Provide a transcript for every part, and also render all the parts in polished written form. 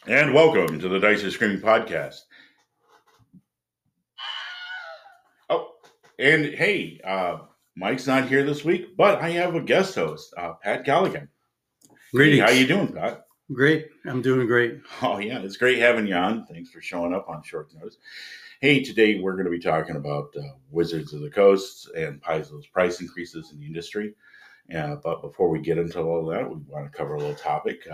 And welcome to the Dice Are Screaming podcast. Oh, and hey, Mike's not here this week, but I have a guest host, Pat Callaghan. Hey, how you doing, Pat? Great. I'm doing great. Oh, yeah, it's great having you on. Thanks for showing up on short notice. Hey, today we're going to be talking about Wizards of the Coast and Paizo's price increases in the industry. But before we get into all that, we want to cover a little topic.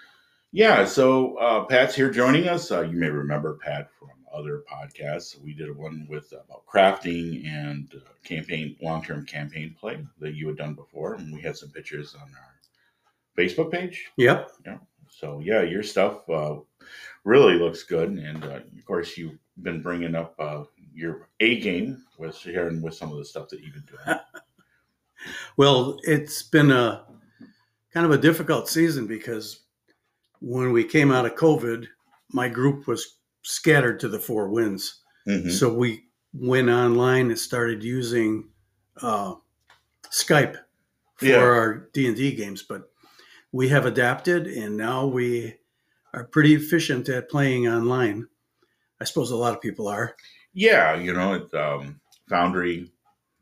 So Pat's here joining us. You may remember Pat from other podcasts. We did one with about crafting and long-term campaign play that you had done before, and we had some pictures on our Facebook page. Yep. Yeah. So yeah, your stuff really looks good, and of course you've been bringing up your A game with sharing with some of the stuff that you've been doing. Well, it's been a kind of a difficult season because when we came out of COVID, my group was scattered to the four winds. Mhm. So we went online and started using Skype for our D&D games, but we have adapted and now we are pretty efficient at playing online. I suppose a lot of people are. Yeah, it's Foundry,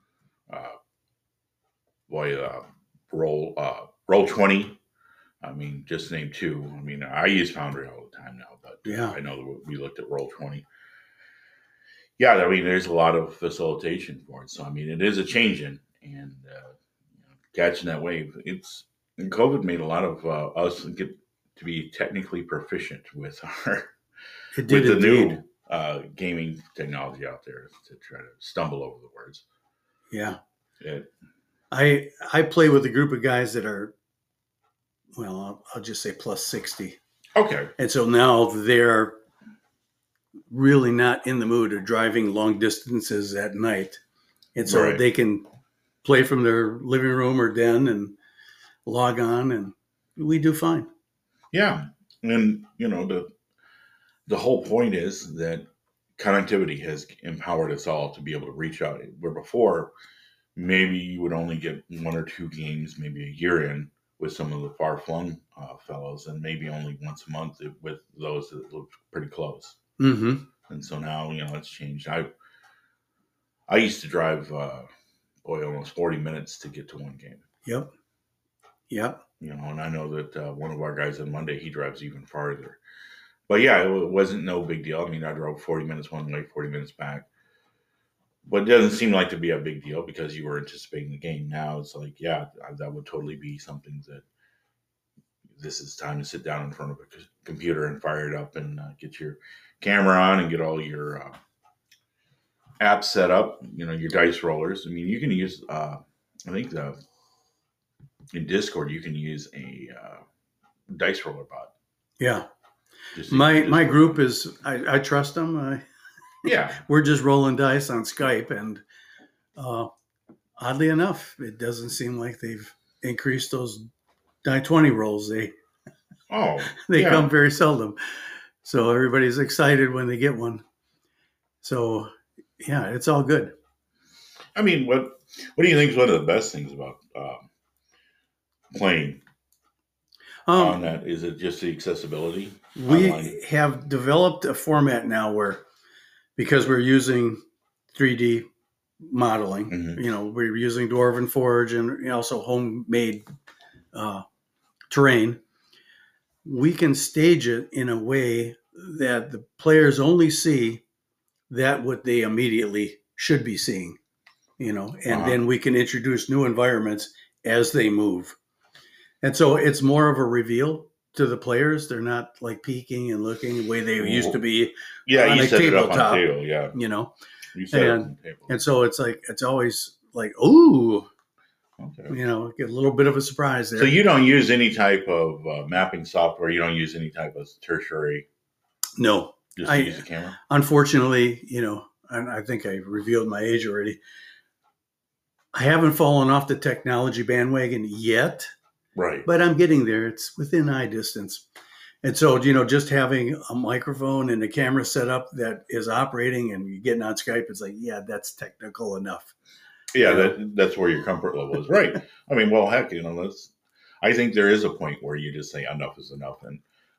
Roll20. I mean, just name two. I mean, I use Foundry all the time now, but Yeah. I know that we looked at Roll20. Yeah, I mean, there's a lot of facilitation for it. So, I mean, it is a changing and catching that wave. And COVID made a lot of us get to be technically proficient with It did with the indeed. new gaming technology out there to try to stumble over the words. Yeah. It, I play with a group of guys that are, well, I'll just say plus 60. Okay. And so now they're really not in the mood of driving long distances at night. And so Right. they can play from their living room or den and log on, and we do fine. Yeah. And, the whole point is that connectivity has empowered us all to be able to reach out. Where before, maybe you would only get one or two games, maybe a year in with some of the far flung fellows, and maybe only once a month with those that look pretty close. Mm-hmm. And so now, it's changed. I used to drive, almost 40 minutes to get to one game. Yep. And I know that one of our guys on Monday, he drives even farther. But yeah, it wasn't no big deal. I mean, I drove 40 minutes one way, 40 minutes back. But it doesn't seem like to be a big deal because you were anticipating the game. Now it's like, yeah, that would totally be something that this is time to sit down in front of a computer and fire it up and get your camera on and get all your apps set up, your dice rollers. I mean, you can use, I think in Discord, you can use a dice roller bot. Yeah. My group is, I trust them. Yeah. We're just rolling dice on Skype, and oddly enough, it doesn't seem like they've increased those die 20 rolls. They come very seldom. So everybody's excited when they get one. So yeah, it's all good. I mean, what do you think is one of the best things about playing on that? Is it just the accessibility? We have developed a format now where, because we're using 3D modeling, mm-hmm. We're using Dwarven Forge and also homemade terrain. We can stage it in a way that the players only see that what they immediately should be seeing, and then we can introduce new environments as they move. And so it's more of a reveal to the players. They're not like peeking and looking the way they used to be on a tabletop, table, yeah. You set it on the table. And so it's always like, ooh, okay. Get a little bit of a surprise there. So you don't use any type of mapping software. You don't use any type of tertiary. No, just use the camera. Unfortunately, and I think I revealed my age already. I haven't fallen off the technology bandwagon yet. Right. But I'm getting there. It's within eye distance. And so, just having a microphone and a camera set up that is operating and you're getting on Skype, it's like, yeah, that's technical enough. Yeah, that's where your comfort level is. Right. I mean, well, heck, I think there is a point where you just say enough is enough. And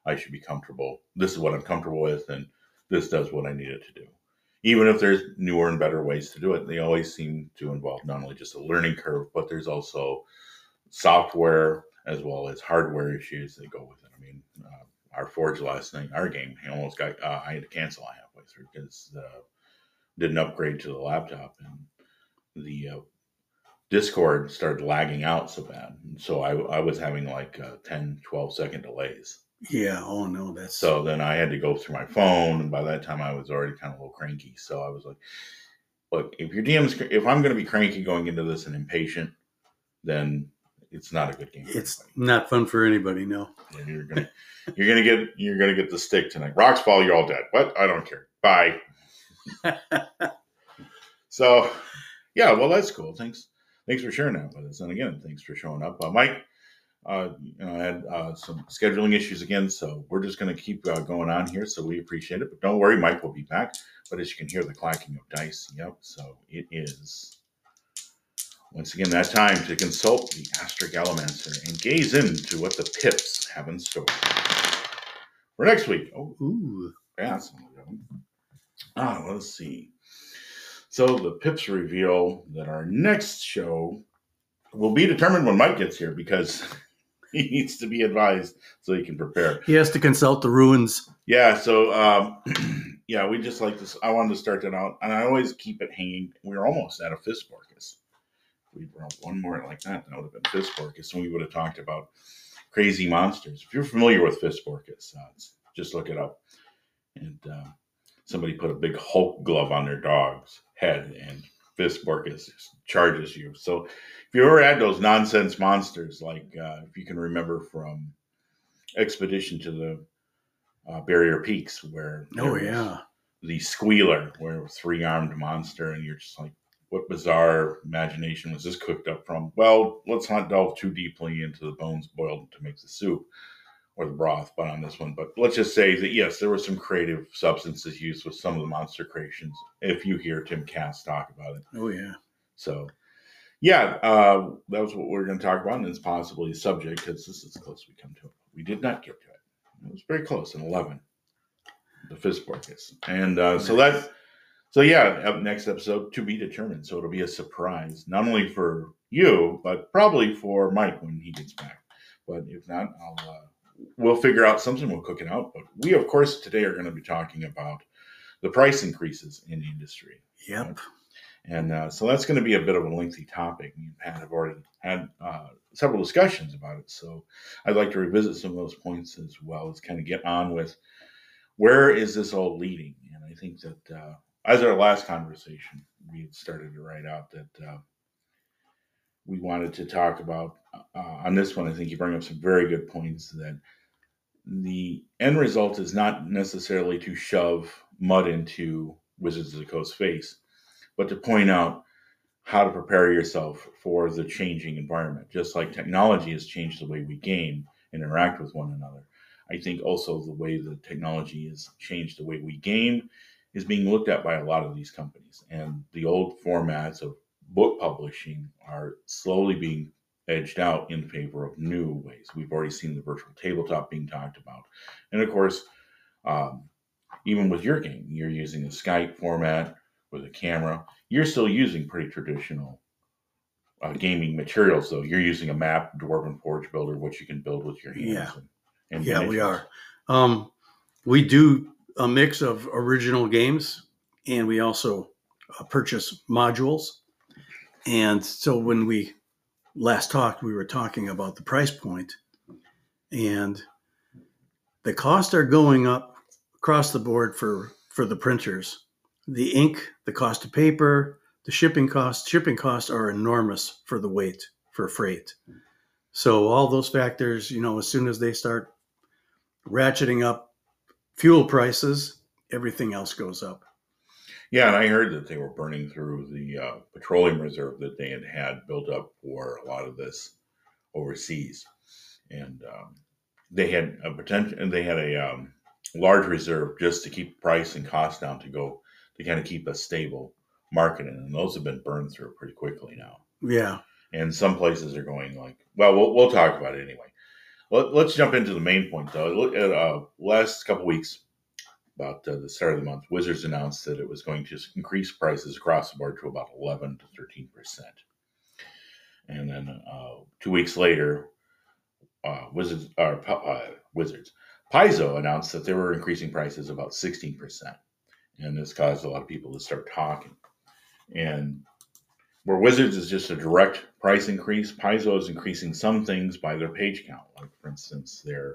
I should be comfortable. This is what I'm comfortable with, and this does what I need it to do. Even if there's newer and better ways to do it, they always seem to involve not only just a learning curve, but there's also software as well as hardware issues that go with it. I mean, our Forge last night, our game, I had to cancel halfway through because didn't upgrade to the laptop, and the Discord started lagging out so bad. So I was having like 10, 12-second delays. Yeah. Oh no, that's so then I had to go through my phone, and by that time I was already kind of a little cranky. So I was like, look, if I'm going to be cranky going into this and impatient, then it's not a good game. It's not fun for anybody. No. And you're gonna get the stick tonight. Rocks fall, you're all dead. What? I don't care. Bye. So, yeah, well, that's cool. Thanks for sharing that with us. And again, thanks for showing up, Mike. I had some scheduling issues again, so we're just going to keep going on here. So we appreciate it, but don't worry, Mike will be back. But as you can hear, the clacking of dice. Yep. So it is once again that time to consult the Astric Allomancer and gaze into what the Pips have in store for next week. Oh, ooh, yeah. Let's see. So the Pips reveal that our next show will be determined when Mike gets here because he needs to be advised so he can prepare. He has to consult the ruins. Yeah. So, yeah, we just like this. I wanted to start that out, and I always keep it hanging. We're almost at a Fistborkus. If we brought one more like that would have been Fistborkus, and we would have talked about crazy monsters. If you're familiar with Fistborkus, just look it up. And somebody put a big Hulk glove on their dog's head, and Fistborkus charges you. So if you ever had those nonsense monsters, like if you can remember from Expedition to the Barrier Peaks, where the Squealer, where it was a 3-armed monster, and you're just like, what bizarre imagination was this cooked up from? Well, let's not delve too deeply into the bones boiled to make the soup or the broth, but on this one. But let's just say that, yes, there were some creative substances used with some of the monster creations, if you hear Tim Cass talk about it. Oh, yeah. So, yeah, that was what we're going to talk about, and it's possibly a subject, because this is as close as we come to it. We did not get to it. It was very close, in 11, the Fistborkus. And so yeah, up next episode, to be determined. So it'll be a surprise, not only for you, but probably for Mike when he gets back. But if not, we'll figure out something. We'll cook it out. But we, of course, today are going to be talking about the price increases in the industry. Yep. Right? And so that's going to be a bit of a lengthy topic. Me and Pat have already had several discussions about it. So I'd like to revisit some of those points as well as kind of get on with where is this all leading. And I think that as our last conversation, we had started to write out that we wanted to talk about on this one. I think you bring up some very good points that the end result is not necessarily to shove mud into Wizards of the Coast's face, but to point out how to prepare yourself for the changing environment. Just like technology has changed the way we game and interact with one another, I think also the way the technology has changed the way we game is being looked at by a lot of these companies. And the old formats of book publishing are slowly being edged out in favor of new ways. We've already seen the virtual tabletop being talked about. And of course, even with your game, you're using a Skype format with a camera. You're still using pretty traditional gaming materials, though. You're using a map, Dwarven Forge Builder, which you can build with your hands. Yeah, we are. We do a mix of original games, and we also purchase modules. And so when we last talked, we were talking about the price point, and the costs are going up across the board for the printers. The ink, the cost of paper, the shipping costs are enormous for the weight, for freight. So all those factors, as soon as they start ratcheting up fuel prices, everything else goes up. Yeah, and I heard that they were burning through the petroleum reserve that they had built up for a lot of this overseas, and they had a potential, and they had a large reserve just to keep price and cost down to kind of keep a stable market, and those have been burned through pretty quickly now. Yeah, and some places are going like, well, we'll talk about it anyway. Let's jump into the main point, though. Look at last couple weeks, about the start of the month, Wizards announced that it was going to increase prices across the board to about 11 to 13%. And then 2 weeks later, Wizards Paizo announced that they were increasing prices about 16%, and this caused a lot of people to start talking. And where Wizards is just a direct price increase, Paizo is increasing some things by their page count, like for instance their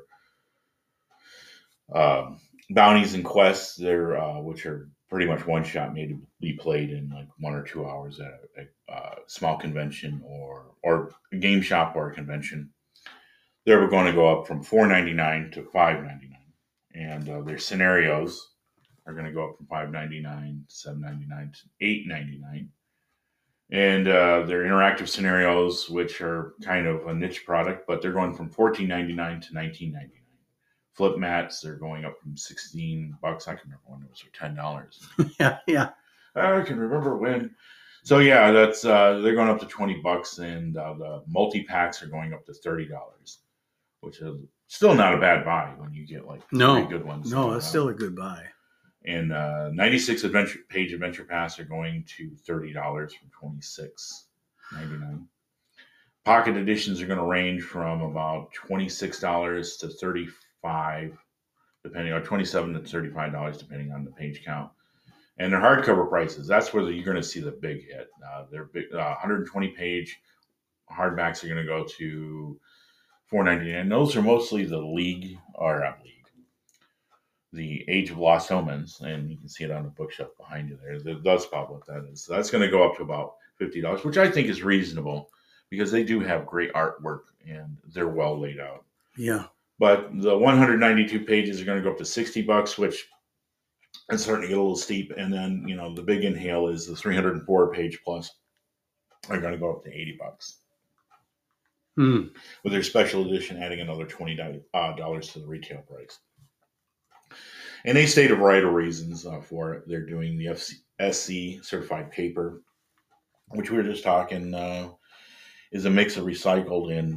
bounties and quests, their which are pretty much one shot, made to be played in like 1 or 2 hours at a small convention or a game shop or a convention. They're going to go up from $4.99 to $5.99, and their scenarios are going to go up from $5.99 to $7.99 to $8.99. And their interactive scenarios, which are kind of a niche product, but they're going from $14.99 to $19.99. Flip mats, they're going up from $16. I can remember when it was for $10. Yeah. I can remember when. So yeah, that's they're going up to $20, and the multi packs are going up to $30, which is still not a bad buy when you get like three good ones. No, it's still a good buy. And 96 page adventure pass are going to $30 from $26.99. Pocket editions are going to range from about $26 to $35, depending on $27 to $35, depending on the page count. And their hardcover prices, that's where you're going to see the big hit. Their big 120 page hardbacks are going to go to $4.99. Those are mostly the League, or not League, the Age of Lost Omens, and you can see it on the bookshelf behind you there. That's about what that is. So that's going to go up to about $50, which I think is reasonable because they do have great artwork and they're well laid out. Yeah. But the 192 pages are going to go up to $60, which is starting to get a little steep. And then, the big inhale is the 304 page plus are going to go up to $80. With their special edition adding another $20 to the retail price. And they state a variety of reasons for it. They're doing the SC certified paper, which we were just talking is a mix of recycled and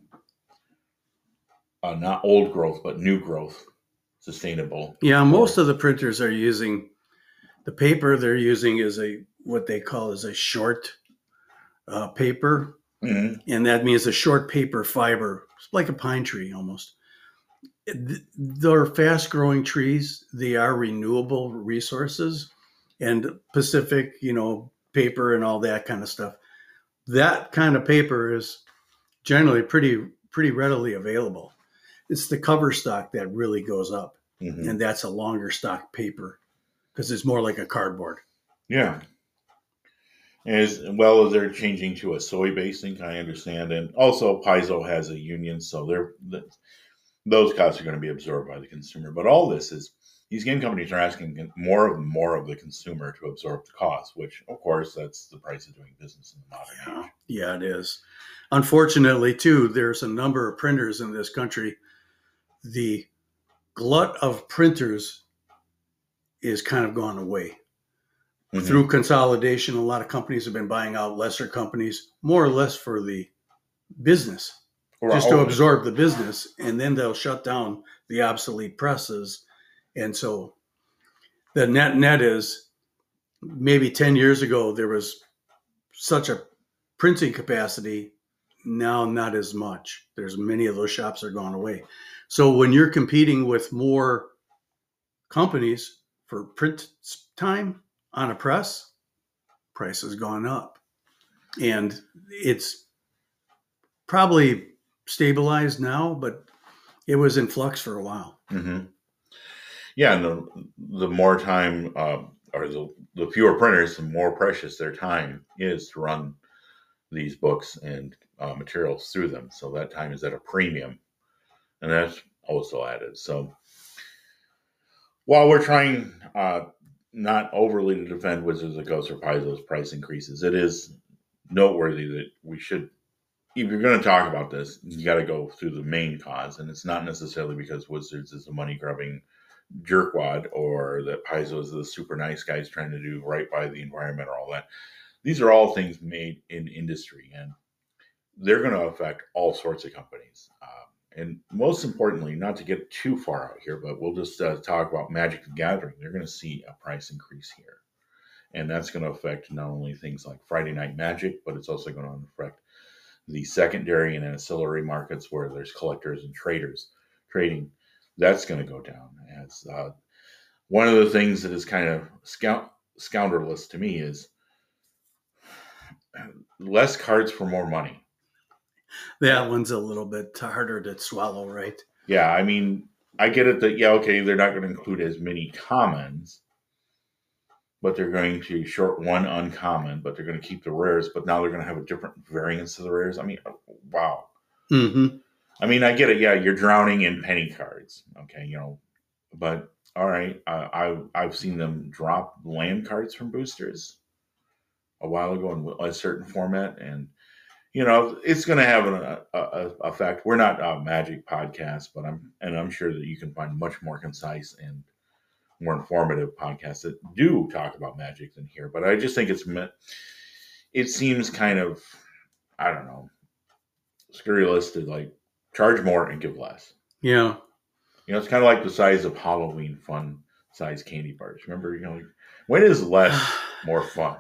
not old growth, but new growth, sustainable. Yeah, most of the printers are using the paper they're using is what they call is a short paper, and that means a short paper fiber, like a pine tree almost. They're fast-growing trees. They are renewable resources, and Pacific, paper and all that kind of stuff. That kind of paper is generally pretty readily available. It's the cover stock that really goes up, and that's a longer stock paper because it's more like a cardboard. Yeah. As well as they're changing to a soy-based ink, I understand, and also Paizo has a union, so those costs are going to be absorbed by the consumer. But all this is, these game companies are asking more of the consumer to absorb the cost, which, of course, that's the price of doing business in the modern age. Yeah, it is. Unfortunately, too, there's a number of printers in this country. The glut of printers is kind of gone away. Through consolidation, a lot of companies have been buying out lesser companies, more or less for the business. Just to absorb the business, and then they'll shut down the obsolete presses. And so the net is maybe 10 years ago, there was such a printing capacity. Now, not as much. There's many of those shops are gone away. So when you're competing with more companies for print time on a press, price has gone up. And it's probably stabilized now, but it was in flux for a while. Yeah, and the more time, or the fewer printers, the more precious their time is to run these books and materials through them. So that time is at a premium, and that's also added. So while we're trying not overly to defend Wizards of the Coast or Paizo's price increases, it is noteworthy that we should, if you're going to talk about this, you got to go through the main cause, and it's not necessarily because Wizards is a money-grubbing jerkwad or that Paizo is the super nice guys trying to do right by the environment or all that. These are all things made in industry, and they're going to affect all sorts of companies. and most importantly, not to get too far out here, but we'll just talk about Magic the Gathering. They're going to see a price increase here. And that's going to affect not only things like Friday Night Magic, but it's also going to affect the secondary and ancillary markets where there's collectors and traders trading. That's going to go down. As one of the things that is kind of scoundrelous to me is less cards for more money. That one's a little bit harder to swallow, right? Yeah, I mean, I get it that, yeah, okay, they're not going to include as many commons, but they're going to short one uncommon, but they're going to keep the rares, but now they're going to have a different variance of the rares. I mean, wow. Mm-hmm. I mean, I get it. Yeah, you're drowning in penny cards. Okay, you know, but all right. I've seen them drop land cards from boosters a while ago in a certain format, and you know, it's going to have an effect. We're not a Magic podcast, but I'm sure that you can find much more concise and more informative podcasts that do talk about Magic than here. But I just think it seems kind of, I don't know, scurrilous to like charge more and give less. Yeah. You know, it's kind of like the size of Halloween fun size candy bars. Remember, you know, like, when is less more fun?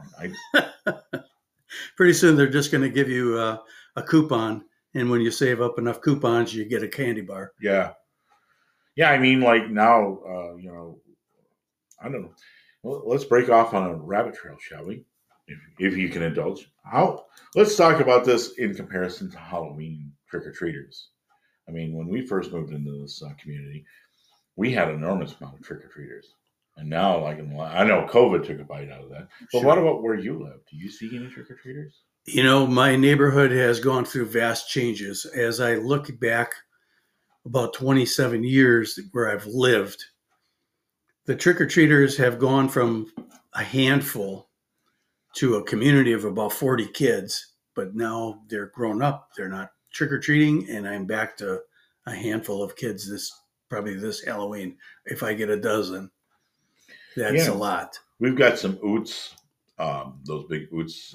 Pretty soon they're just going to give you a coupon, and when you save up enough coupons, you get a candy bar. Yeah. Yeah, I mean, like now, you know, I don't know. Well, let's break off on a rabbit trail, shall we? If you can indulge. Let's talk about this in comparison to Halloween trick-or-treaters. I mean, when we first moved into this community, we had an enormous amount of trick-or-treaters. And now, like, I know COVID took a bite out of that. But Sure. What about where you live? Do you see any trick-or-treaters? You know, my neighborhood has gone through vast changes. As I look back about 27 years where I've lived, the trick-or-treaters have gone from a handful to a community of about 40 kids, but now they're grown up. They're not trick-or-treating, and I'm back to a handful of kids probably this Halloween. If I get a dozen, that's a lot. We've got some Oots, those big Oots,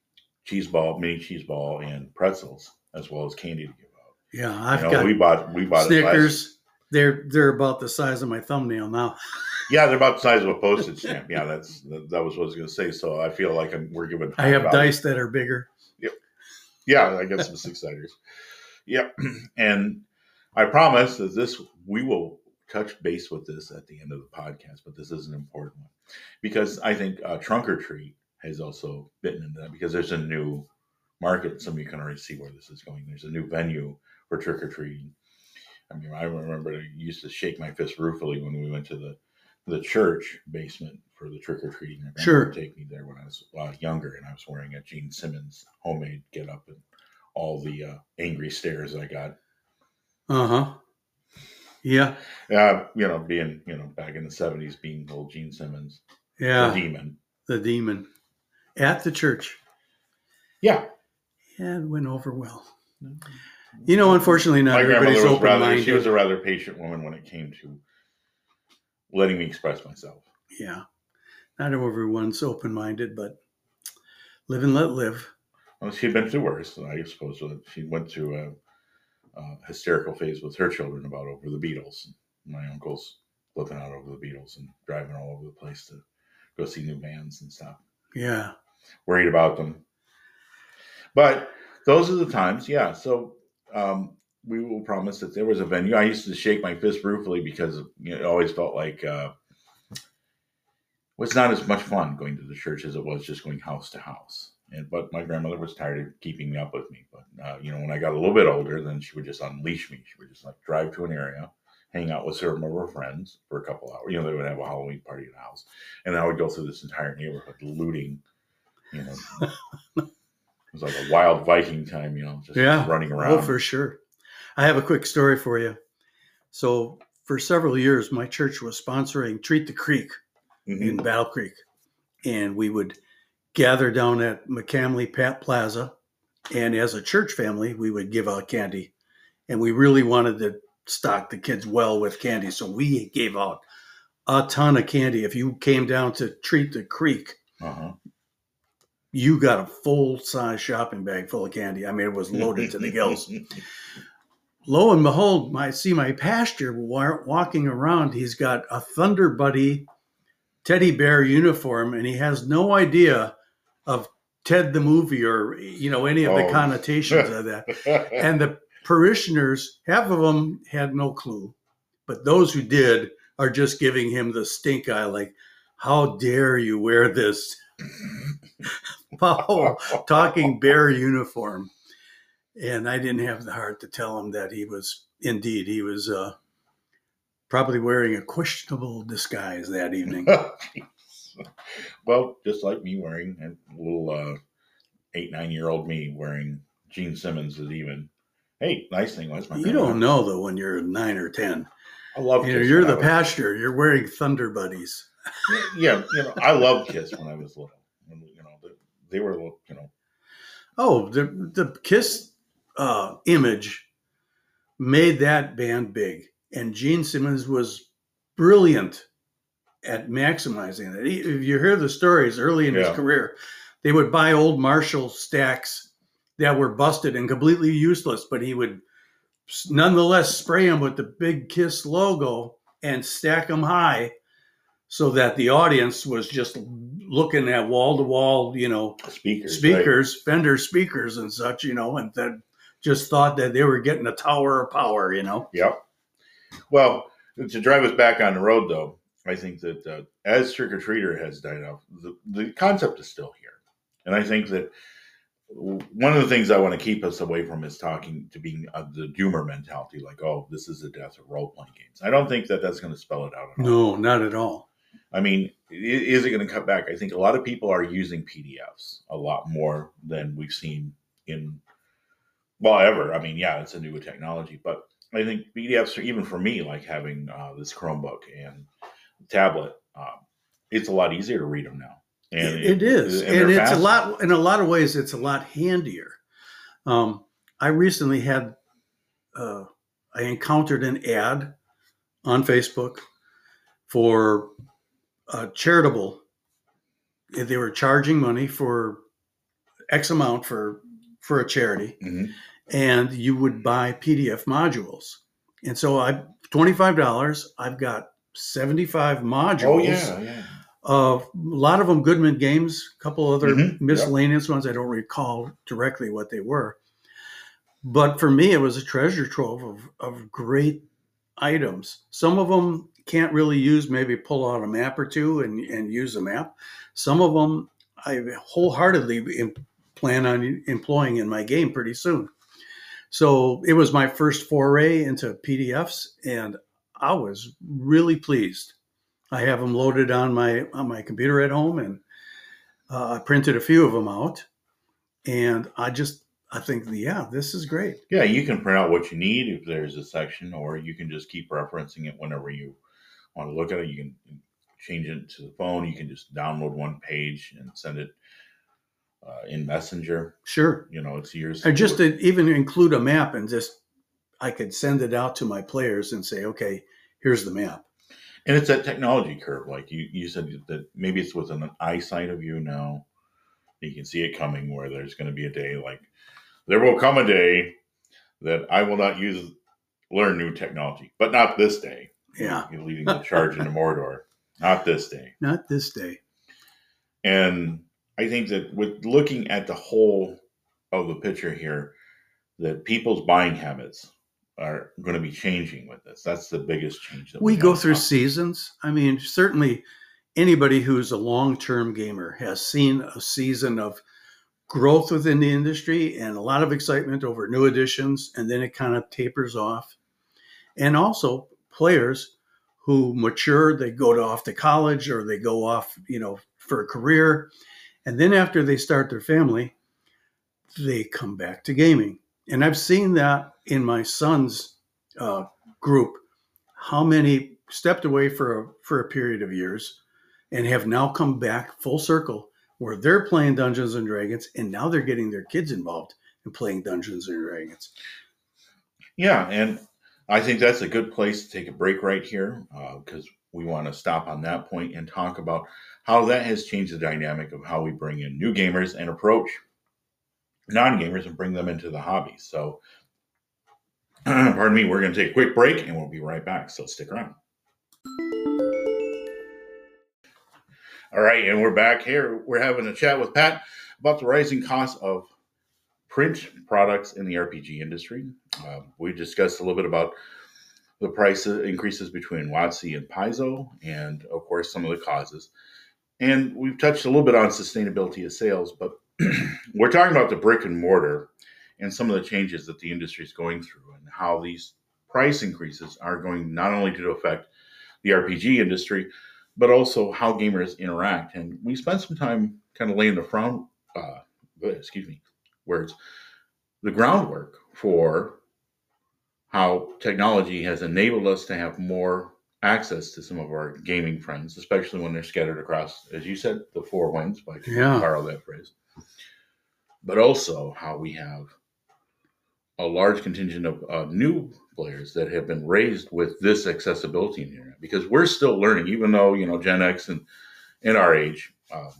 mini cheese ball, and pretzels, as well as candy to give out. Yeah, I've got we bought Snickers. They're about the size of my thumbnail now. Yeah, they're about the size of a postage stamp. Yeah, that was what I was going to say. So I feel like we're giving. I have dice that are bigger. Yep. Yeah, I got some six-siders. Yep. And I promise that we will touch base with this at the end of the podcast, but this is an important one because I think Trunk or Treat has also bitten into that because there's a new market. Some of you can already see where this is going. There's a new venue for trick or treating. I mean, I remember I used to shake my fist ruefully when we went to the church basement for the trick or treating. My grandma would take me there when I was younger, and I was wearing a Gene Simmons homemade get up and all the angry stares I got. Yeah. You know, being back in the 70s, being old Gene Simmons. Yeah. The demon at the church. Yeah. Yeah, it went over well. You know, unfortunately, not everybody's open-minded. She was a rather patient woman when it came to letting me express myself. Yeah. Not everyone's open-minded, but live and let live. Well, she'd been through worse, I suppose. She went through a hysterical phase with her children about over the Beatles. My uncle's flipping out over the Beatles and driving all over the place to go see new bands and stuff. Yeah. Worried about them. But those are the times, yeah. So we will promise that there was a venue. I used to shake my fist ruefully because it always felt like it was not as much fun going to the church as it was just going house to house. But my grandmother was tired of keeping me up with me. But when I got a little bit older, then she would just unleash me. She would just like drive to an area, hang out with some of her friends for a couple hours. They would have a Halloween party in the house, and I would go through this entire neighborhood looting. It was like a wild Viking time, just running around. Oh, for sure. I have a quick story for you. So for several years, my church was sponsoring Treat the Creek in Battle Creek, and we would gather down at McCamley Plaza, and as a church family, we would give out candy, and we really wanted to stock the kids well with candy, so we gave out a ton of candy. If you came down to Treat the Creek, you got a full-size shopping bag full of candy. I mean, it was loaded to the gills. lo and behold, I see my pastor walking around. He's got a Thunder Buddy teddy bear uniform, and he has no idea of Ted the movie or any of the connotations of that. And the parishioners, half of them had no clue, but those who did are just giving him the stink eye, like, how dare you wear this talking bear uniform? And I didn't have the heart to tell him that he was probably wearing a questionable disguise that evening. Well, just like me wearing a little 8-9-year-old me wearing Gene Simmons is even. Hey, nice thing was you don't know though when you're 9 or 10. I love Kiss. You're the pastor. You're wearing Thunder Buddies. Yeah, I loved Kiss when I was little. They were, Oh, the Kiss image made that band big, and Gene Simmons was brilliant at maximizing it. If you hear the stories early in his career, they would buy old Marshall stacks that were busted and completely useless, but he would nonetheless spray them with the big Kiss logo and stack them high so that the audience was just looking at wall-to-wall, speakers, right? Fender speakers and such, and then just thought that they were getting a tower of power, Yep. Well, to drive us back on the road, though, I think that as Trick or Treater has died off, the concept is still here. And I think that one of the things I want to keep us away from is talking to being the doomer mentality, like, oh, this is the death of role-playing games. I don't think that that's going to spell it out at all. No, not at all. I mean, is it going to cut back? I think a lot of people are using PDFs a lot more than we've seen ever. I mean, yeah, it's a new technology, but I think PDFs are, even for me, like having this Chromebook and tablet, it's a lot easier to read them now. And it is. And it's a lot, in a lot of ways, it's a lot handier. I recently I encountered an ad on Facebook for charitable. They were charging money for X amount for a charity, and you would buy PDF modules. And so $25, I've got 75 modules. Oh, yeah. A lot of them Goodman Games, a couple other miscellaneous ones. I don't recall directly what they were. But for me, it was a treasure trove of great items. Some of them can't really use, maybe pull out a map or two and use a map. Some of them I wholeheartedly plan on employing in my game pretty soon. So it was my first foray into PDFs, and I was really pleased. I have them loaded on my computer at home, and I printed a few of them out. And I think, this is great. Yeah, you can print out what you need if there's a section, or you can just keep referencing it whenever you want to look at it. You can change it to the phone. You can just download one page and send it in Messenger. Sure. It's yours. Or just to even include a map, and I could send it out to my players and say, okay, here's the map. And it's that technology curve. Like you said, that maybe it's within an eyesight of you now. You can see it coming, where there's going to be a day, like there will come a day that I will not learn new technology, but not this day. Yeah. You're leading the charge into Mordor. Not this day. Not this day. And I think that with looking at the whole of the picture here, that people's buying habits are going to be changing with this. That's the biggest change. That we go through seasons. I mean, certainly anybody who's a long-term gamer has seen a season of growth within the industry and a lot of excitement over new additions, and then it kind of tapers off. And also players who mature, they go off to college, or they go off, for a career. And then after they start their family, they come back to gaming. And I've seen that in my son's group, how many stepped away for a period of years and have now come back full circle, where they're playing Dungeons and Dragons, and now they're getting their kids involved in playing Dungeons and Dragons. Yeah, and I think that's a good place to take a break right here, because we want to stop on that point and talk about how that has changed the dynamic of how we bring in new gamers and approach non-gamers and bring them into the hobby. So Pardon me, we're going to take a quick break and we'll be right back. So stick around. All right, and we're back here. We're having a chat with Pat about the rising cost of print products in the RPG industry. We discussed a little bit about the price increases between WotC and Paizo, and of course, some of the causes. And we've touched a little bit on sustainability of sales, but we're talking about the brick and mortar and some of the changes that the industry is going through and how these price increases are going not only to affect the RPG industry, but also how gamers interact. And we spent some time kind of laying the the groundwork for how technology has enabled us to have more access to some of our gaming friends, especially when they're scattered across, as you said, the four winds, if I can borrow that phrase. But also how we have a large contingent of new players that have been raised with this accessibility in the internet, because we're still learning, even though, Gen X and in our age,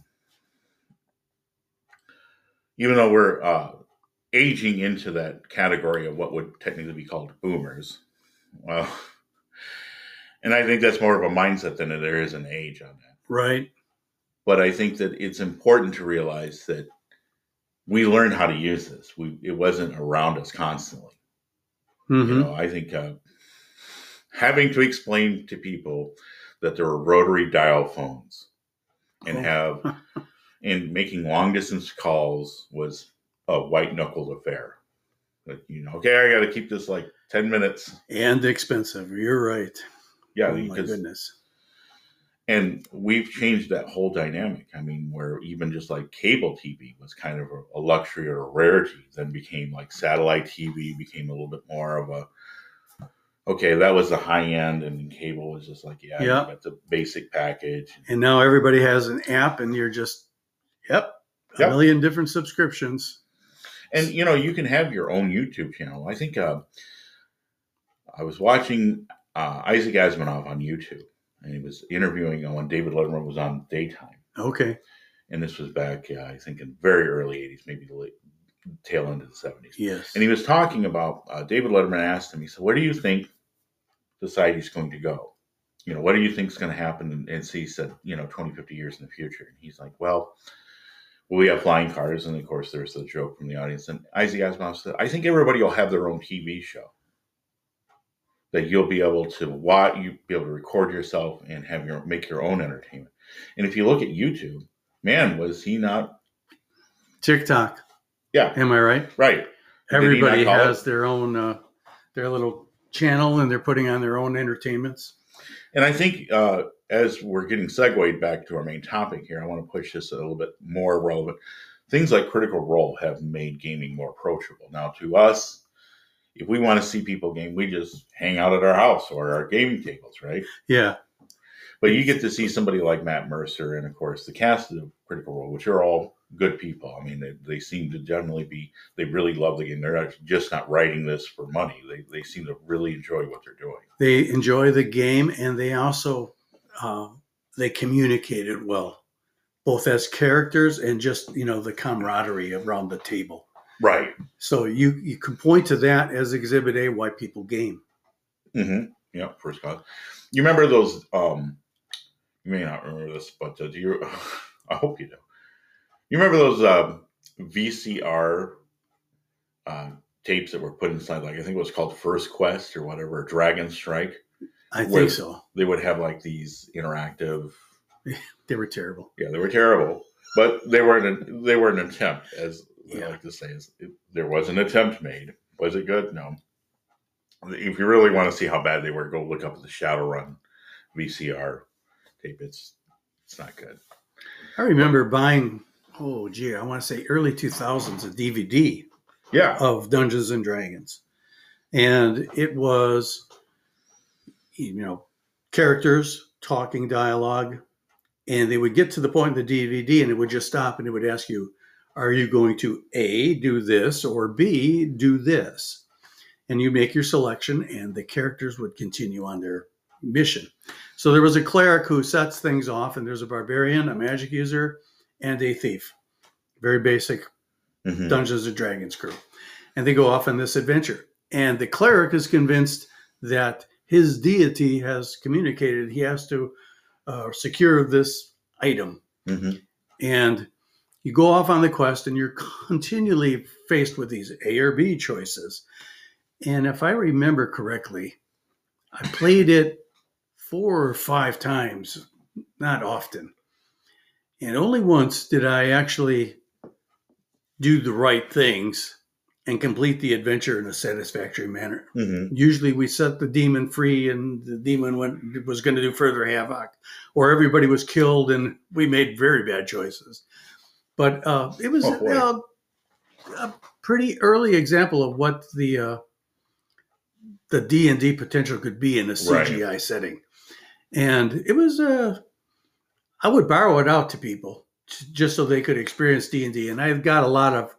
even though we're aging into that category of what would technically be called boomers. Well, and I think that's more of a mindset than there is an age on that. Right. But I think that it's important to realize that we learned how to use this. It wasn't around us constantly. Mm-hmm. I think having to explain to people that there are rotary dial phones and and making long distance calls was a white knuckled affair. Like, okay, I got to keep this like 10 minutes. And expensive. You're right. Yeah. Oh, my goodness. And we've changed that whole dynamic. I mean, where even just like cable TV was kind of a luxury or a rarity, then became like satellite TV became a little bit more of okay, that was the high end, and cable was just like, you got the basic package. And now everybody has an app, and you're just, a million different subscriptions. And, you can have your own YouTube channel. I think I was watching Isaac Asimov on YouTube, and he was interviewing when David Letterman was on Daytime. Okay. And this was back, I think, in very early 80s, maybe the late tail end of the 70s. Yes. And he was talking about, David Letterman asked him, he said, where do you think society's going to go? What do you think is going to happen? And so he said, 20, 50 years in the future. And he's like, well, we have flying cars. And of course, there's a joke from the audience. And Isaac Asimov said, I think everybody will have their own TV show that you'll be able to watch, you'll be able to record yourself and make your own entertainment. And if you look at YouTube, man, was he not? TikTok. Yeah. Am I right? Right. Everybody has their own, their little channel, and they're putting on their own entertainments. And I think as we're getting segued back to our main topic here, I want to push this a little bit more relevant. Things like Critical Role have made gaming more approachable. Now, to us, if we want to see people game, we just hang out at our house or our gaming tables, right? Yeah. But you get to see somebody like Matt Mercer and, of course, the cast of Critical Role, which are all good people. I mean, they seem to generally they really love the game. They're actually just not writing this for money. They seem to really enjoy what they're doing. They enjoy the game, and they also, they communicate it well, both as characters and just, the camaraderie around the table. Right. So you can point to that as Exhibit A, why people game. Mm-hmm. Yeah, first cause. You remember those, you may not remember this, but do you, I hope you do. You remember those VCR tapes that were put inside, like I think it was called First Quest or whatever, Dragon Strike? I think so. They would have like these interactive. They were terrible. Yeah, they were terrible, but they were an attempt, as I like to say. There was an attempt made. Was it good? No. If you really want to see how bad they were, go look up the Shadowrun VCR tape. It's not good. I remember buying, I want to say early 2000s, a DVD of Dungeons and Dragons. And it was, characters, talking dialogue, and they would get to the point in the DVD and it would just stop and it would ask you, are you going to A, do this, or B, do this? And you make your selection and the characters would continue on their mission. So there was a cleric who sets things off, and there's a barbarian, a magic user, and a thief. Very basic Dungeons and Dragons crew. And they go off on this adventure. And the cleric is convinced that his deity has communicated he has to secure this item. Mm-hmm. And you go off on the quest and you're continually faced with these A or B choices. And if I remember correctly, I played it 4 or 5 times, not often. And only once did I actually do the right things and complete the adventure in a satisfactory manner. Mm-hmm. Usually we set the demon free and the demon was going to do further havoc, or everybody was killed and we made very bad choices. But it was a pretty early example of what the D&D potential could be in a CGI setting. And it was, I would borrow it out to people just so they could experience D&D. And I've got a lot of,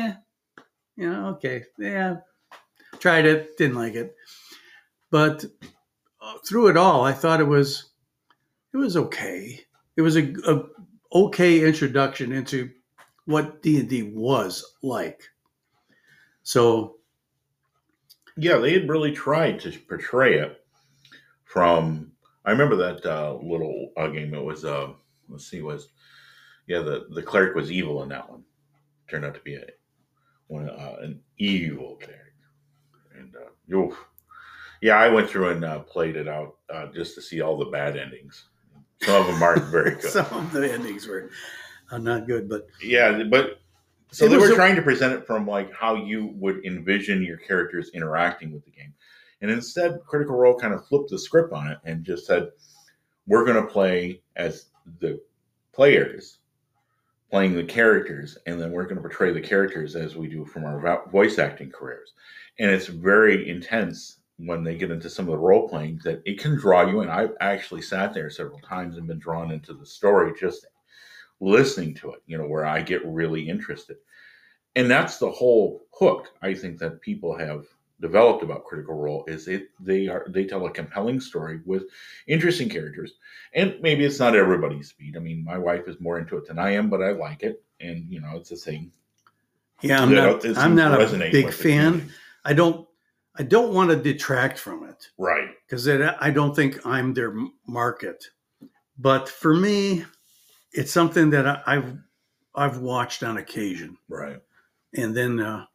okay, tried it, didn't like it. But through it all, I thought it was okay. It was a okay introduction into what D&D was like. So, yeah, they had really tried to portray it from. I remember that little game. It was let's see, the cleric was evil in that one. Turned out to be an evil cleric, and yeah, I went through and played it out just to see all the bad endings. Some of them aren't very good. Some of the endings were not good, but yeah, but so they were trying to present it from like how you would envision your characters interacting with the game, and instead, Critical Role kind of flipped the script on it and just said, "We're going to play as the players, playing the characters, and then we're going to portray the characters as we do from our voice acting careers." And it's very intense when they get into some of the role playing that it can draw you in. I've actually sat there several times and been drawn into the story just listening to it, where I get really interested. And that's the whole hook I think that people have developed about Critical Role is they tell a compelling story with interesting characters. And maybe it's not everybody's speed. I mean, my wife is more into it than I am, but I like it. And it's a thing. Yeah, I'm not a big fan. I don't want to detract from it. Right. Because I don't think I'm their market. But for me, it's something that I've watched on occasion. Right. And then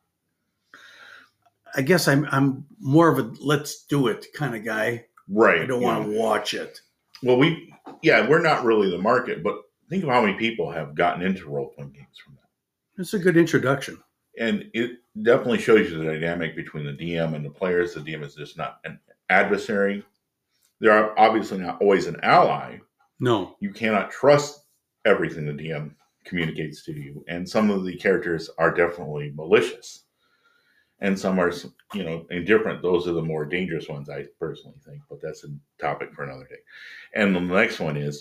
I guess I'm more of a let's do it kind of guy. Right. I don't want to watch it. Well, we're not really the market, but think of how many people have gotten into role-playing games from that. It's a good introduction. And it definitely shows you the dynamic between the DM and the players. The DM is just not an adversary. They're obviously not always an ally. No. You cannot trust everything the DM communicates to you. And some of the characters are definitely malicious. And some are, indifferent. Those are the more dangerous ones, I personally think. But that's a topic for another day. And the last one is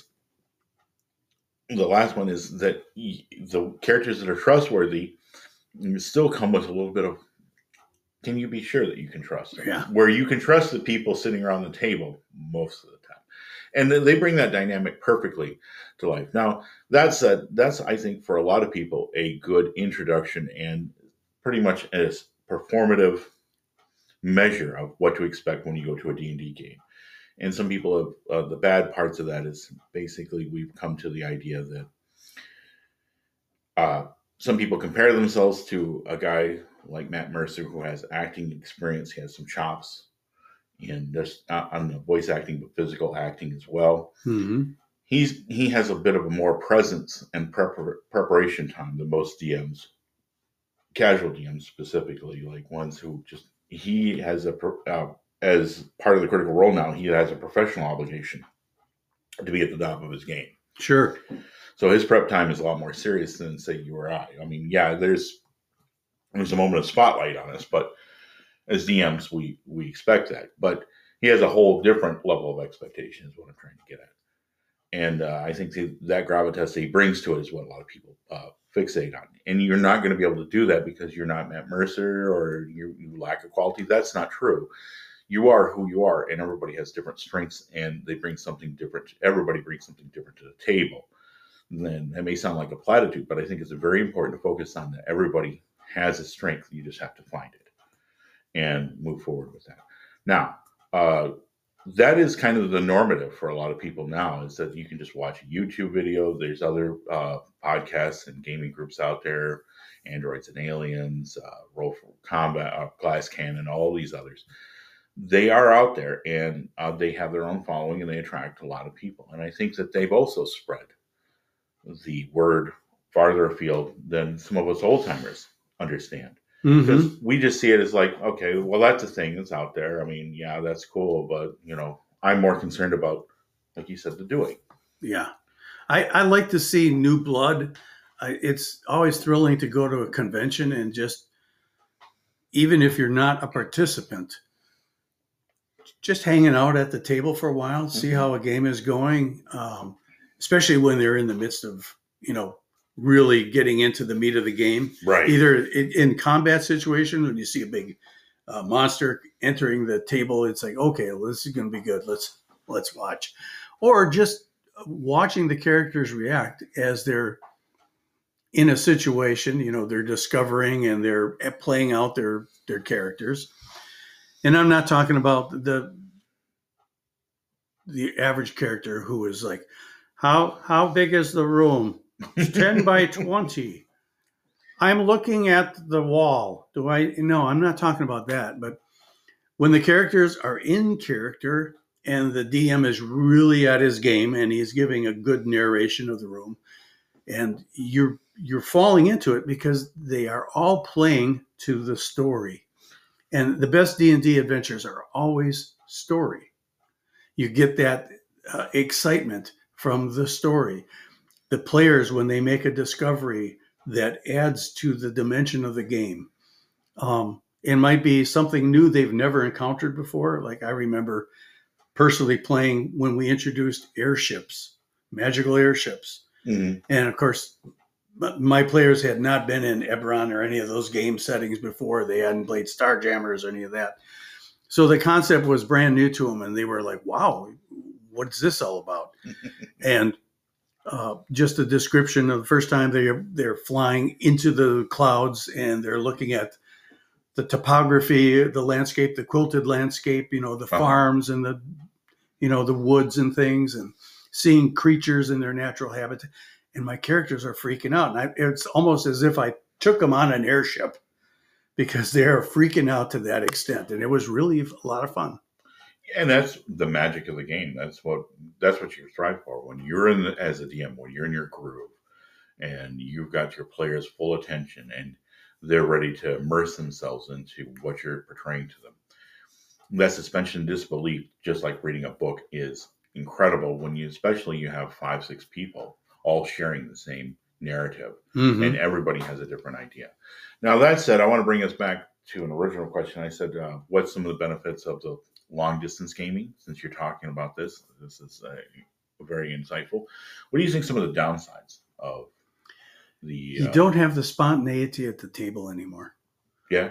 that the characters that are trustworthy still come with a little bit of, can you be sure that you can trust them? Yeah. Where you can trust the people sitting around the table most of the time. And they bring that dynamic perfectly to life. Now, that's I think, for a lot of people, a good introduction and pretty much a performative measure of what to expect when you go to a D&D game. And some people have, the bad parts of that is basically we've come to the idea that some people compare themselves to a guy like Matt Mercer who has acting experience. He has some chops and just on the voice acting, but physical acting as well. Mm-hmm. He has a bit of a more presence and preparation time than most DMs, casual DMs specifically, like ones who just, he has as part of the Critical Role now, he has a professional obligation to be at the top of his game. Sure. So his prep time is a lot more serious than, say, you or I. I mean, yeah, there's a moment of spotlight on us, but as DMs, we expect that. But he has a whole different level of expectation is what I'm trying to get at. And I think that gravitas that he brings to it is what a lot of people fixate on. And you're not going to be able to do that because you're not Matt Mercer or you lack a quality. That's not true. You are who you are, and everybody has different strengths, and they bring something different. Everybody brings something different to the table. Then that may sound like a platitude, but I think it's very important to focus on that everybody has a strength. You just have to find it. and move forward with that. Now, that is kind of the normative for a lot of people now, is that you can just watch a YouTube video. There's other podcasts and gaming groups out there, Androids and Aliens, Roll for Combat, Glass Cannon, all these others. They are out there, and they have their own following, and they attract a lot of people. And I think that they've also spread the word farther afield than some of us old timers understand. Because we just see it as like, okay, well, that's a thing that's out there. I mean, yeah, that's cool, but I'm more concerned about, like you said, the doing. Yeah, I like to see new blood. It's always thrilling to go to a convention and just, even if you're not a participant, just hanging out at the table for a while, see how a game is going, especially when they're in the midst of, really getting into the meat of the game. Right. Either in combat situations, when you see a big monster entering the table, it's like, okay, well, this is going to be good. Let's watch. Or just watching the characters react as they're in a situation, they're discovering and they're playing out their characters. And I'm not talking about the average character who is like, how big is the room? It's 10 by 20. I'm looking at the wall. No, I'm not talking about that. But when the characters are in character and the DM is really at his game and he's giving a good narration of the room, and you're falling into it because they are all playing to the story. And the best D&D adventures are always story. You get that excitement from the story. The players, when they make a discovery that adds to the dimension of the game, it might be something new they've never encountered before. Like I remember personally playing when we introduced airships, magical airships. And of course, my players had not been in Eberron or any of those game settings before. They hadn't played Starjammers or any of that. So the concept was brand new to them, and they were like, wow, what's this all about? And just a description of the first time they're flying into the clouds and they're looking at the topography, the landscape, the quilted landscape, the farms and the woods and things, and seeing creatures in their natural habitat. And my characters are freaking out. And it's almost as if I took them on an airship because they're freaking out to that extent. And it was really a lot of fun. And that's the magic of the game. That's what you strive for when you're as a DM, when you're in your groove and you've got your players' full attention and they're ready to immerse themselves into what you're portraying to them. That suspension of disbelief, just like reading a book, is incredible when especially you have 5-6 people all sharing the same narrative and everybody has a different idea. Now, that said, I want to bring us back to an original question. I said, what's some of the benefits of the long distance gaming? Since you're talking about this is very insightful. What do you think some of the downsides of the you don't have the spontaneity at the table anymore? Yeah.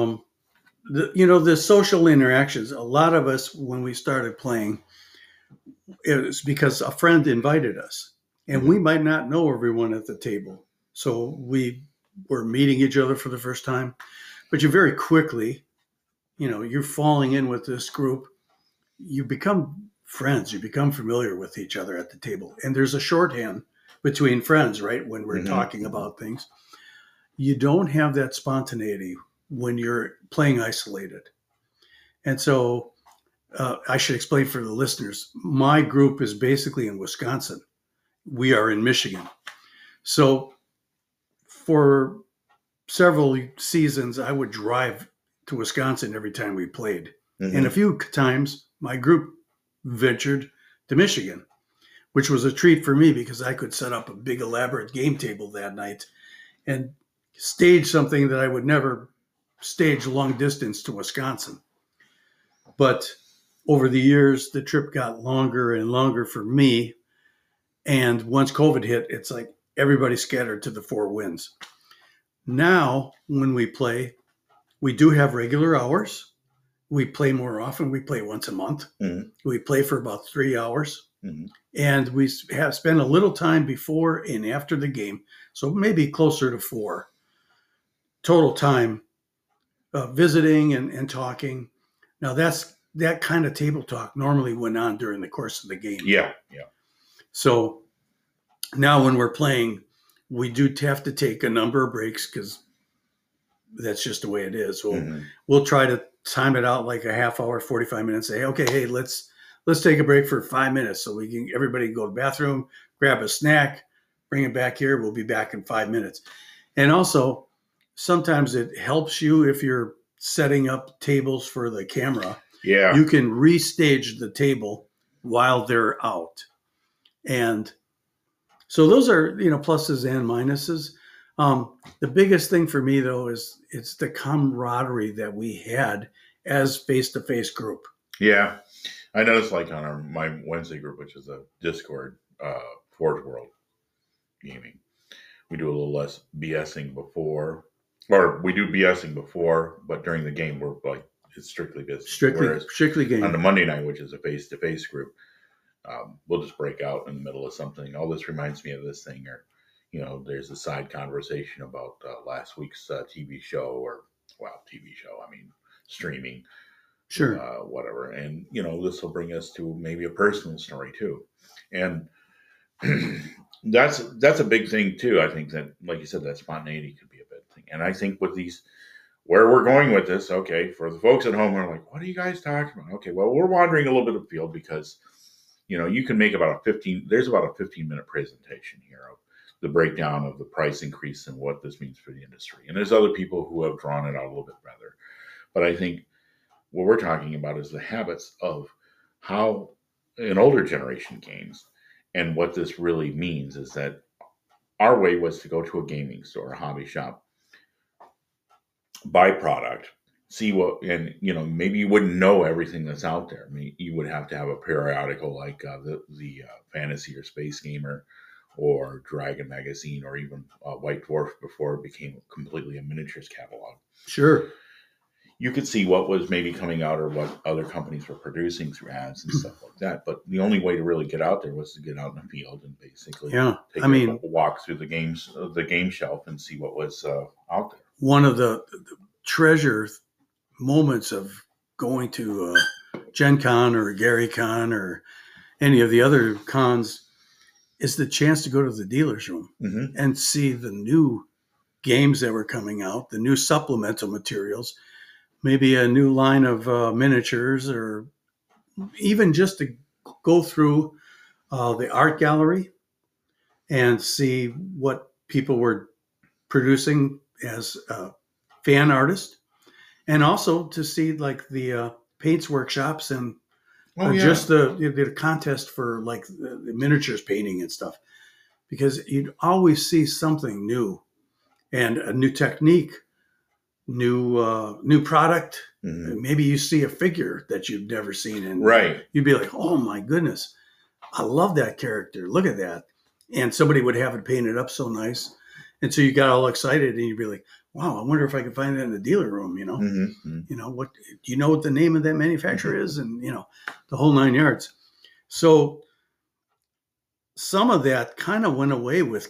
The social interactions, a lot of us when we started playing, it was because a friend invited us, and we might not know everyone at the table, so we were meeting each other for the first time. But you very quickly, you're falling in with this group. You become friends. You become familiar with each other at the table. And there's a shorthand between friends, right? When we're talking about things. You don't have that spontaneity when you're playing isolated. And so I should explain for the listeners, my group is basically in Wisconsin. We are in Michigan. So for several seasons, I would drive to Wisconsin every time we played. And a few times my group ventured to Michigan, which was a treat for me because I could set up a big elaborate game table that night and stage something that I would never stage long distance to Wisconsin. But over the years, the trip got longer and longer for me. And once COVID hit, it's like everybody scattered to the four winds. Now, when we play, we do have regular hours. We play more often. We play once a month. We play for about 3 hours. And we have spent a little time before and after the game. So maybe closer to 4 total time visiting and talking. Now that kind of table talk normally went on during the course of the game. Yeah, yeah. So now when we're playing, we do have to take a number of breaks because that's just the way it is. We'll try to time it out like a half hour, 45 minutes. Say, okay, hey, let's take a break for 5 minutes so everybody can go to the bathroom, grab a snack, bring it back here. We'll be back in 5 minutes. And also, sometimes it helps you if you're setting up tables for the camera. Yeah. You can restage the table while they're out. And so those are, pluses and minuses. The biggest thing for me, though, is it's the camaraderie that we had as face-to-face group. Yeah. I noticed like on my Wednesday group, which is a Discord, Forge World Gaming, we do a little less BSing before, or we do BSing before, but during the game, we're like, it's strictly business. Strictly game. On the Monday night, which is a face-to-face group, we'll just break out in the middle of something. Oh, this reminds me of this thing, or, there's a side conversation about last week's TV show, streaming. Sure. Whatever. And, this will bring us to maybe a personal story too. And that's a big thing too. I think that, like you said, that spontaneity could be a big thing. And I think with these, where we're going with this, okay, for the folks at home who are like, what are you guys talking about? Okay, well, we're wandering a little bit afield because, you can make there's about a 15-minute presentation here of the breakdown of the price increase and what this means for the industry. And there's other people who have drawn it out a little bit better. But I think what we're talking about is the habits of how an older generation games. And what this really means is that our way was to go to a gaming store, a hobby shop, buy product, see what, and maybe you wouldn't know everything that's out there. I mean, you would have to have a periodical like the Fantasy or Space Gamer or Dragon Magazine or even White Dwarf before it became completely a miniatures catalog. Sure. You could see what was maybe coming out or what other companies were producing through ads and stuff like that. But the only way to really get out there was to get out in the field and basically take a walk through the game shelf and see what was out there. One of the treasure moments of going to Gen Con or Gary Con or any of the other cons is the chance to go to the dealer's room and see the new games that were coming out, the new supplemental materials, maybe a new line of miniatures, or even just to go through the art gallery and see what people were producing as fan artists, and also to see like the paints workshops and just the contest for like the miniatures painting and stuff, because you'd always see something new and a new technique, new product. Maybe you see a figure that you've never seen, and you'd be like, oh my goodness, I love that character, look at that. And somebody would have it painted up so nice, and so you got all excited and you'd be like, wow, I wonder if I can find that in the dealer room. What do you know what the name of that manufacturer is, and the whole 9 yards. So some of that kind of went away with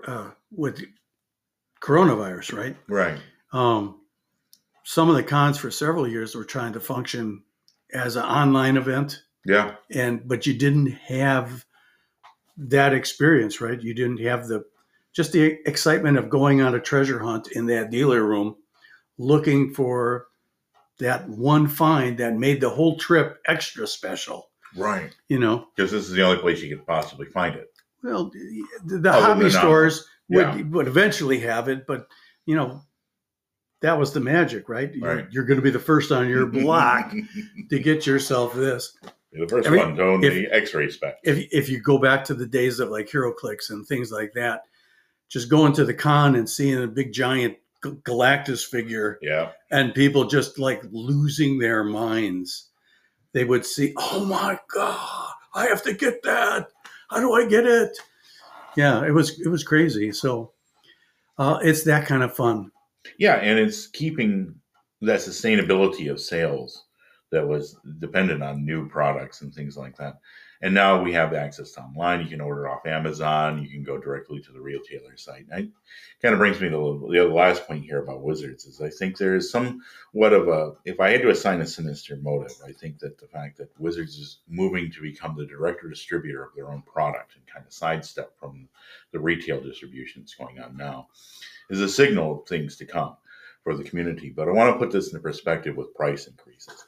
coronavirus, right? Right. Some of the cons for several years were trying to function as an online event. Yeah. But you didn't have that experience, right? You didn't have the excitement of going on a treasure hunt in that dealer room, looking for that one find that made the whole trip extra special. Right. Because this is the only place you could possibly find it. Well, the hobby stores would eventually have it, but that was the magic, right? You're going to be the first on your block to get yourself this. You're the first one to own the X-ray spec. If you go back to the days of like HeroClix and things like that, just going to the con and seeing a big giant Galactus figure, and people just like losing their minds. They would see, oh my God, I have to get that. How do I get it? Yeah, it was crazy. So it's that kind of fun. Yeah, and it's keeping that sustainability of sales that was dependent on new products and things like that. And now we have access to online. You can order off Amazon. You can go directly to the retailer site. And it kind of brings me to the other last point here about Wizards is I think there is somewhat of a, if I had to assign a sinister motive, I think that the fact that Wizards is moving to become the direct distributor of their own product and kind of sidestep from the retail distribution that's going on now is a signal of things to come for the community. But I want to put this into perspective with price increases.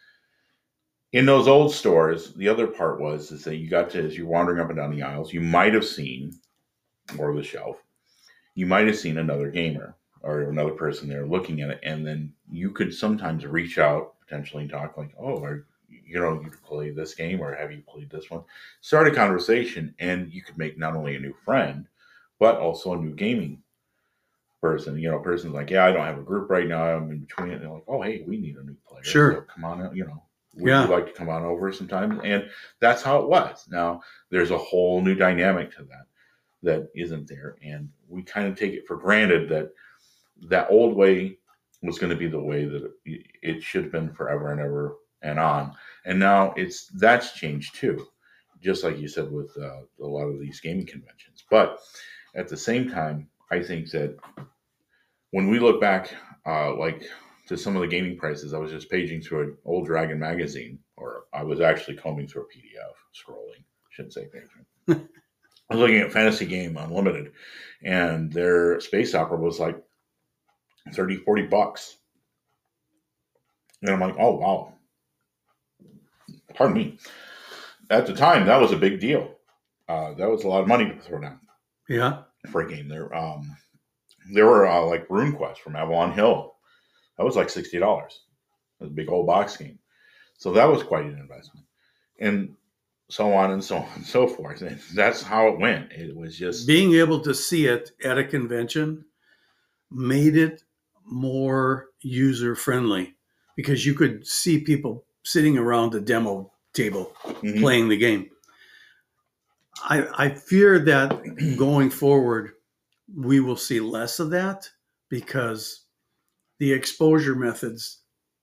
In those old stores, the other part is that you got to, as you're wandering up and down the aisles, you might have seen, or the shelf, you might have seen another gamer or another person there looking at it, and then you could sometimes reach out, potentially talk like, oh, you play this game, or have you played this one? Start a conversation, and you could make not only a new friend, but also a new gaming person. Person's like, yeah, I don't have a group right now. I'm in between it. And they're like, oh, hey, we need a new player. Sure. So come on out, would you like to come on over sometime? And that's how it was. Now, there's a whole new dynamic to that isn't there. And we kind of take it for granted that old way was going to be the way that it should have been forever and ever and on. And now that's changed too, just like you said with a lot of these gaming conventions. But at the same time, I think that when we look back, to some of the gaming prices, I was just paging through an old Dragon magazine, or I was actually combing through a PDF, scrolling. Shouldn't say paging. I was looking at Fantasy Game Unlimited, and their space opera was like $30-$40. And I'm like, oh, wow. Pardon me. At the time, that was a big deal. That was a lot of money to throw down. Yeah. For a game. There were like RuneQuest from Avalon Hill. That was like $60. It was a big old box game. So that was quite an investment. And so on and so on and so forth. And that's how it went. It was just being able to see it at a convention made it more user friendly because you could see people sitting around the demo table playing the game. I fear that going forward, we will see less of that because the exposure methods,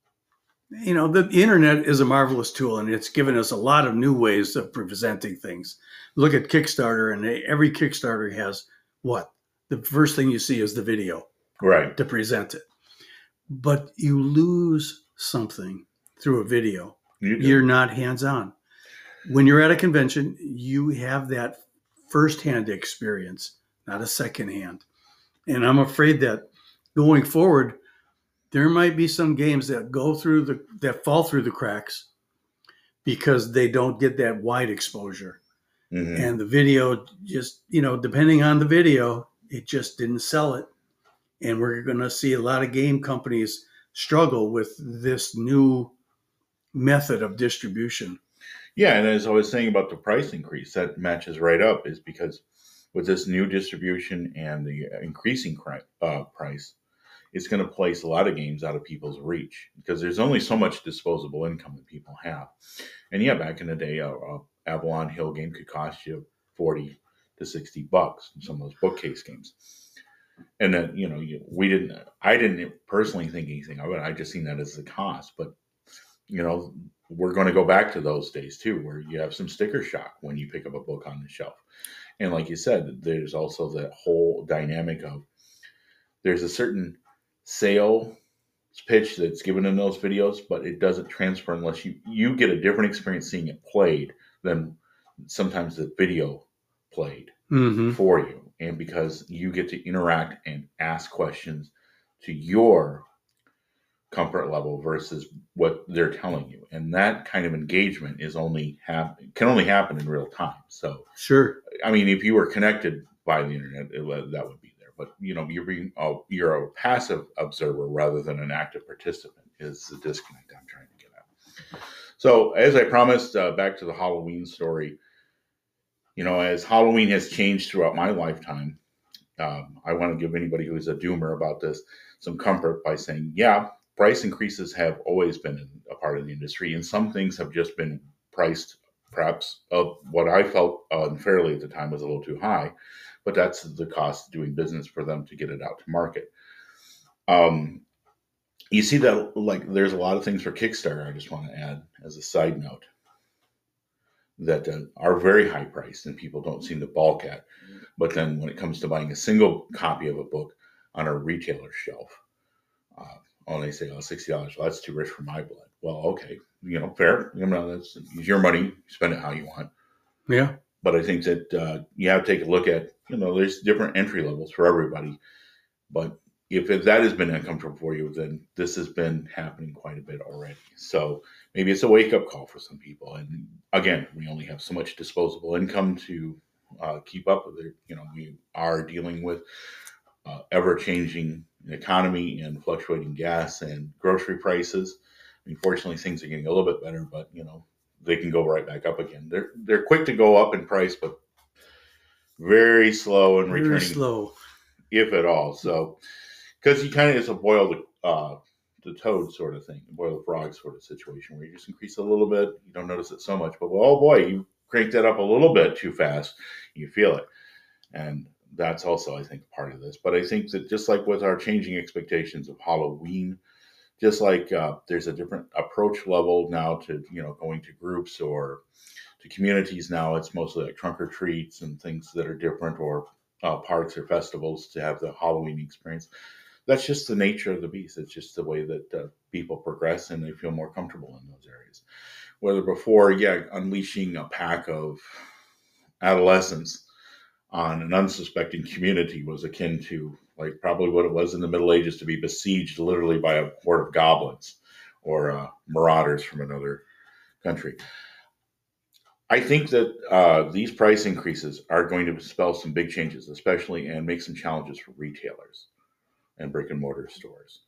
the internet is a marvelous tool and it's given us a lot of new ways of presenting things. Look at Kickstarter, and every Kickstarter has what? The first thing you see is the video, right, to present it. But you lose something through a video. You're not hands-on. When you're at a convention, you have that first-hand experience, not a second-hand. And I'm afraid that going forward, there might be some games that that fall through the cracks because they don't get that wide exposure. Mm-hmm. And the video just, depending on the video, it just didn't sell it. And we're going to see a lot of game companies struggle with this new method of distribution. Yeah, and as I was saying about the price increase, that matches right up, is because with this new distribution and the increasing price, it's going to place a lot of games out of people's reach because there's only so much disposable income that people have. And yeah, back in the day, a Avalon Hill game could cost you $40 to $60 in some of those bookcase games. And then, I didn't personally think anything of it. I just seen that as the cost. But, we're going to go back to those days too, where you have some sticker shock when you pick up a book on the shelf. And like you said, there's also that whole dynamic of there's a certain sale pitch that's given in those videos, but it doesn't transfer unless you get a different experience seeing it played than sometimes the video played for you. And because you get to interact and ask questions to your comfort level versus what they're telling you. And that kind of engagement can only happen in real time. So sure. I mean, if you were connected by the internet, that would be there. But you're a passive observer rather than an active participant is the disconnect I'm trying to get at. So as I promised, back to the Halloween story. As Halloween has changed throughout my lifetime, I want to give anybody who is a doomer about this some comfort by saying, yeah, price increases have always been a part of the industry, and some things have just been priced perhaps of what I felt unfairly at the time was a little too high, but that's the cost of doing business for them to get it out to market. You see that, like, there's a lot of things for Kickstarter. I just want to add as a side note. that are very high priced and people don't seem to balk at. But then when it comes to buying a single copy of a book on a retailer shelf, they say, oh, $60. Well, that's too rich for my blood. Well, okay, fair. That's your money. Spend it how you want. Yeah. But I think that you have to take a look at, there's different entry levels for everybody. But if that has been uncomfortable for you, then this has been happening quite a bit already. So maybe it's a wake-up call for some people. And again, we only have so much disposable income to keep up with it. We are dealing with ever-changing economy and fluctuating gas and grocery prices. I mean, fortunately, things are getting a little bit better, but they can go right back up again. They're quick to go up in price, but very slow in returning, slow, if at all. So, because it's a boil the toad sort of thing, boil the frog sort of situation, where you just increase a little bit, you don't notice it so much, but oh boy, you crank that up a little bit too fast, you feel it, and that's also, I think, part of this. But I think that just like with our changing expectations of Halloween, just like there's a different approach level now to going to groups or to communities now, it's mostly like trunk or treats and things that are different, or parks or festivals to have the Halloween experience. That's just the nature of the beast. It's just the way that people progress and they feel more comfortable in those areas. Whether before, unleashing a pack of adolescents on an unsuspecting community was akin to like probably what it was in the Middle Ages to be besieged literally by a horde of goblins or marauders from another country. I think that these price increases are going to spell some big changes, especially, and make some challenges for retailers and brick and mortar stores.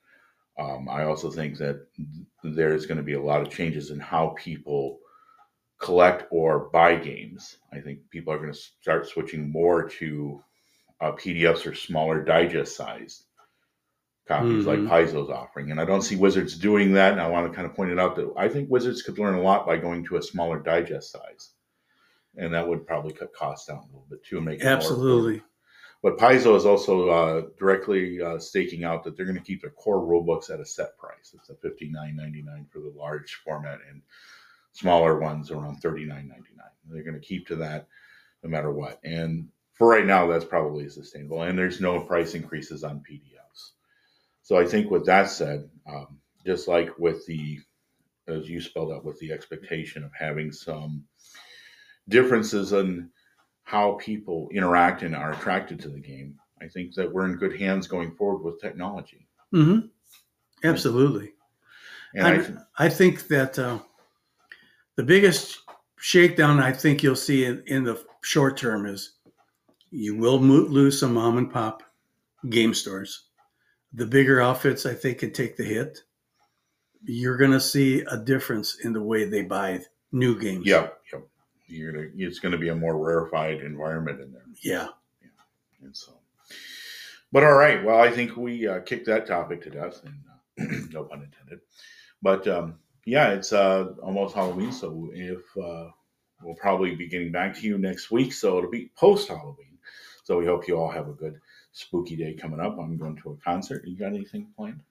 I also think that there's going to be a lot of changes in how people collect or buy games. I think people are going to start switching more to PDFs or smaller digest sized copies like Paizo's offering. And I don't see Wizards doing that. And I want to kind of point it out that I think Wizards could learn a lot by going to a smaller digest size. And that would probably cut costs down a little bit too and make it absolutely more. But Paizo is also directly staking out that they're going to keep their core rulebooks at a set price. It's a $59.99 for the large format, and smaller ones around $39.99. They're going to keep to that no matter what. And for right now, that's probably sustainable. And there's no price increases on PDFs. So I think with that said, just like with as you spelled out, with the expectation of having some differences in how people interact and are attracted to the game, I think that we're in good hands going forward with technology. Mm-hmm. Absolutely. And I think that the biggest shakedown I think you'll see in the short term is you will lose some mom and pop game stores. The bigger outfits, I think, can take the hit. You're going to see a difference in the way they buy new games. Yep. It's going to be a more rarefied environment in there. Yeah. And so, but all right. Well, I think we kicked that topic to death, and no pun intended. But it's almost Halloween, so if we'll probably be getting back to you next week, so it'll be post Halloween. So we hope you all have a good spooky day coming up. I'm going to a concert. You got anything planned?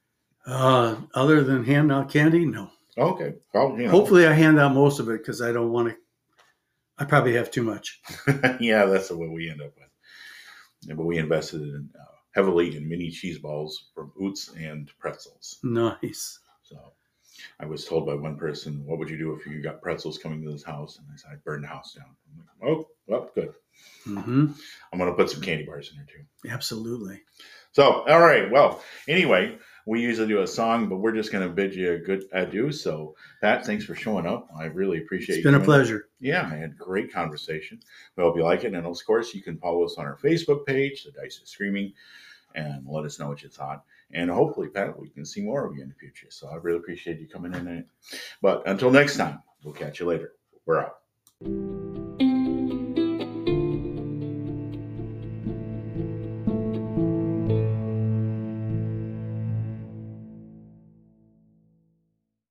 Other than hand out candy, no. Okay. Well, hopefully I hand out most of it because I don't want to. I probably have too much. Yeah, that's what we end up with. Yeah, but we invested heavily in mini cheese balls from Oots and pretzels. Nice. So I was told by one person, what would you do if you got pretzels coming to this house? And I said, I'd burn the house down. I'm like, oh, well, good. Mm-hmm. I'm going to put some candy bars in there too. Absolutely. So, all right. Well, anyway, we usually do a song, but we're just going to bid you a good adieu. So, Pat, thanks for showing up. I really appreciate it. It's been a pleasure. Yeah, I had a great conversation. We hope you like it. And of course, you can follow us on our Facebook page, The Dice is Screaming, and let us know what you thought. And hopefully, Pat, we can see more of you in the future. So I really appreciate you coming in. But until next time, we'll catch you later. We're out.